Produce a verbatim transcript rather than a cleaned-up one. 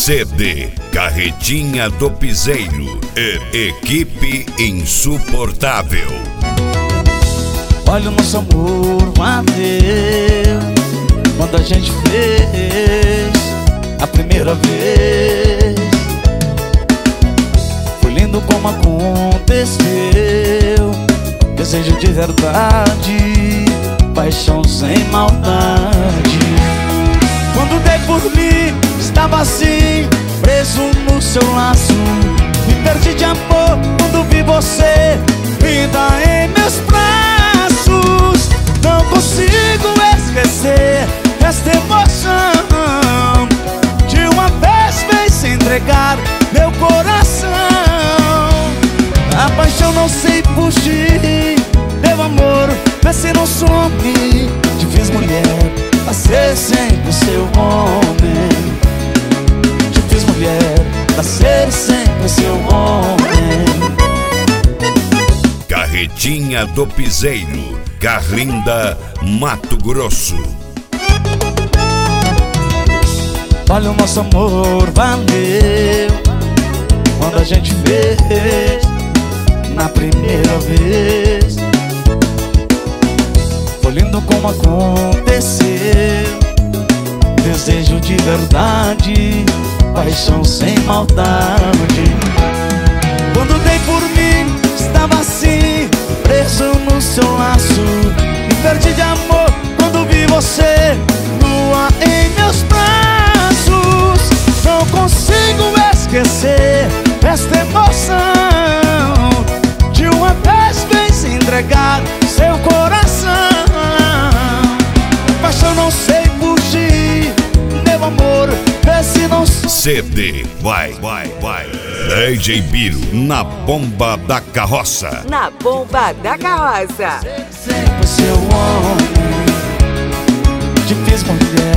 C D Carretinha do Piseiro e Equipe Insuportável. Olha o nosso amor valeu quando a gente fez a primeira vez. Foi lindo como aconteceu, desejo de verdade, paixão sem maldade. Quando dei por mim, estava assim, preso no seu laço. Me perdi de amor quando vi você vinda em meus braços. Não consigo esquecer esta emoção de uma vez vez se entregar meu coração. A paixão não sei fugir, meu amor, vê se não some. Te fiz mulher pra ser sempre seu homem. Te fiz mulher pra ser sempre seu homem. Carretinha do Piseiro, Carlinda, Mato Grosso. Olha o nosso amor valeu quando a gente fez na primeira vez. Foi lindo como aconteceu, desejo de verdade, paixão sem maldade. Quando dei por mim, estava assim, preso no seu laço. Me perdi de amor quando vi você nua em meus braços. Não consigo esquecer esta emoção de uma vez vem se entregar seu coração. Paixão não sei fugir, meu amor, vê se não... C D, vai, vai, vai. D J Biro, na bomba da carroça. Na bomba da carroça. Sempre seu homem, te fiz mulher